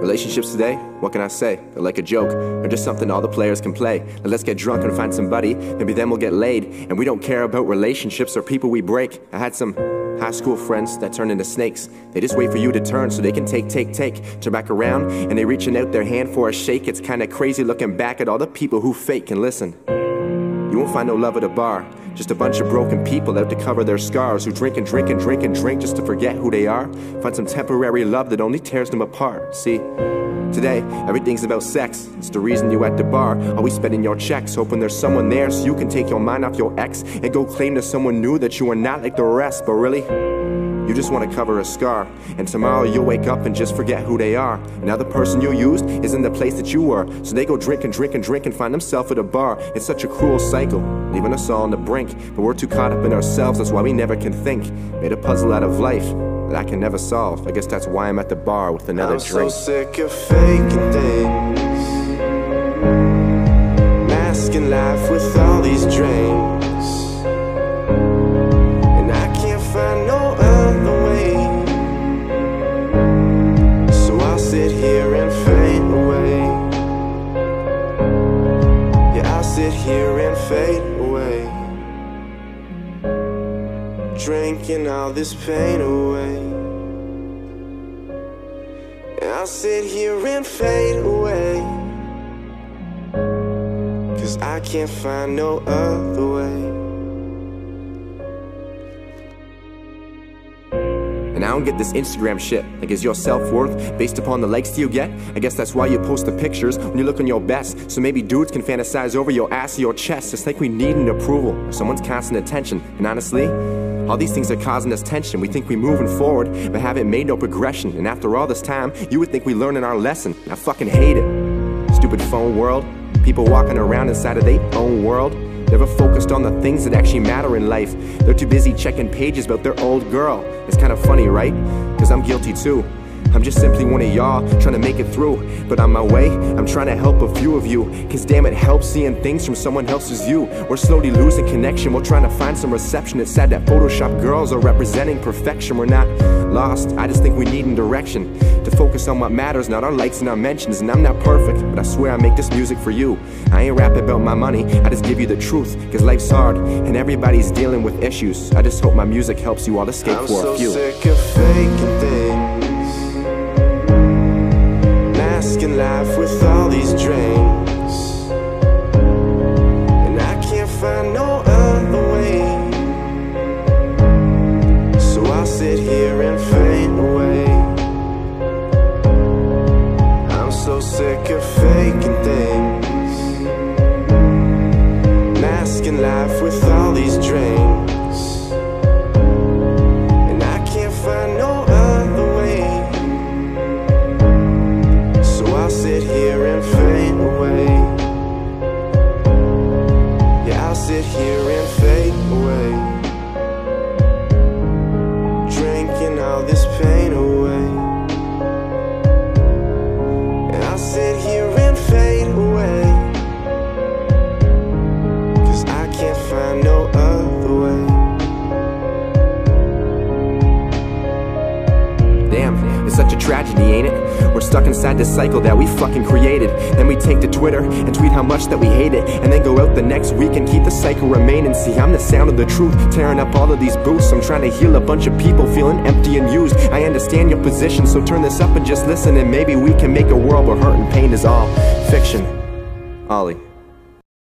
Relationships today, what can I say? They're like a joke, they're just something all the players can play. Now let's get drunk and find somebody, maybe then we'll get laid. And we don't care about relationships or people we break. I had some high school friends that turned into snakes. They just wait for you to turn so they can take. Turn back around and they reaching out their hand for a shake. It's kinda crazy looking back at all the people who fake. And listen, you won't find no love at a bar. Just a bunch of broken people out to cover their scars, who drink and drink and drink and drink just to forget who they are. Find some temporary love that only tears them apart. See, today, everything's about sex. It's the reason you at the bar, always spending your checks, hoping there's someone there so you can take your mind off your ex and go claim to someone new that you are not like the rest. But really, you just want to cover a scar, and tomorrow you'll wake up and just forget who they are. Now the person you used is in the place that you were, so they go drink and drink and drink and find themselves at a bar. It's such a cruel cycle, leaving us all on the brink. But we're too caught up in ourselves, that's why we never can think. Made a puzzle out of life that I can never solve. I guess that's why I'm at the bar with another drink. I'm so sick of faking things, masking life with all these drinks, and I can't find no other way. So I'll sit here and fade away. Yeah, I'll sit here and fade away, drinking all this pain away. I'll sit here and fade away, 'cause I can't find no other way. And I don't get this Instagram shit. Like, is your self-worth based upon the likes you get? I guess that's why you post the pictures when you're looking your best. So maybe dudes can fantasize over your ass or your chest. It's like we need an approval or someone's constant attention. And honestly, all these things are causing us tension. We think we're moving forward, but haven't made no progression. And after all this time, you would think we're learning our lesson. I fucking hate it. Stupid phone world. People walking around inside of their own world. Never focused on the things that actually matter in life. They're too busy checking pages about their old girl. It's kind of funny, right? 'Cause I'm guilty too. I'm just simply one of y'all trying to make it through. But on my way, I'm trying to help a few of you. 'Cause damn, it helps seeing things from someone else's view. We're slowly losing connection, we're trying to find some reception. It's sad that Photoshop girls are representing perfection. We're not lost, I just think we need a direction. To focus on what matters, not our likes and our mentions. And I'm not perfect, but I swear I make this music for you. I ain't rapping about my money, I just give you the truth. 'Cause life's hard, and everybody's dealing with issues. I just hope my music helps you all escape for a few. I'm so sick of faking things, masking life with all these drinks, and I can't find no other way. So I'll sit here and fade away. I'm so sick of faking things, masking life with all these drinks, and I can't find no other way. So I'll sit here and fade away. Yeah, I'll sit here and fade away, drinking all this pain away. And I'll sit here and fade away, 'cause I can't find no other way. Damn, it's such a tragedy, ain't it? We're stuck inside this cycle that we fucking created. Then we take to Twitter and tweet how much that we hate it, and then go out the next week and keep the cycle remaining. See, I'm the sound of the truth, tearing up all of these booths. I'm trying to heal a bunch of people feeling empty and used. I understand your position, so turn this up and just listen, and maybe we can make a world where hurt and pain is all fiction. Ollie.